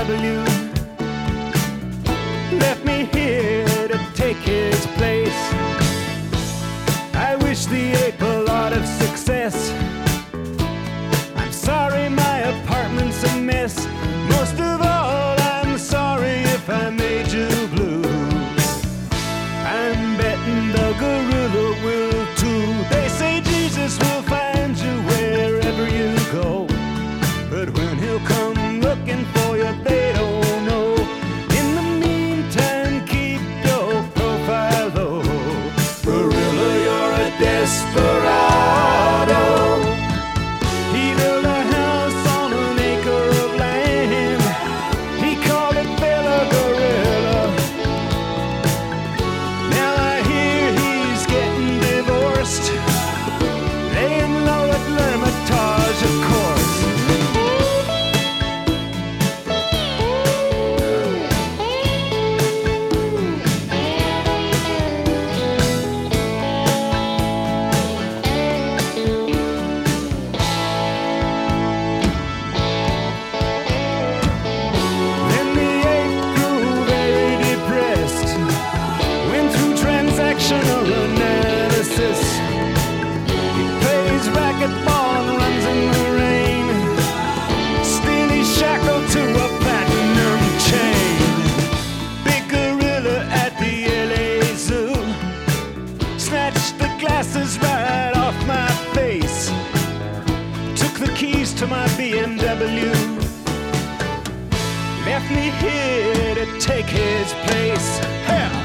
BMW. Left me here to take his place. I wish the ape a lot of success. I'm sorry my apartment's a mess. Most of all, I'm sorry if I made you blue. I'm betting the gorilla will too. They say Jesus will find you wherever you go, but when he'll come looking for you, they don't know. In the meantime, keep your profile low. Gorilla, you're a desperado. He built a house on an acre of land. He called it Bella Gorilla. Now I hear he's getting divorced, laying low at L'Hermitage, of course. Then the ape grew very depressed, went through transactional analysis. He plays racquetball and runs in the rain. Still he's shackled to a platinum chain. Big gorilla at the LA Zoo snatched the glasses right off my face. Took the keys to my BMW. Left me here to take his place. Hell!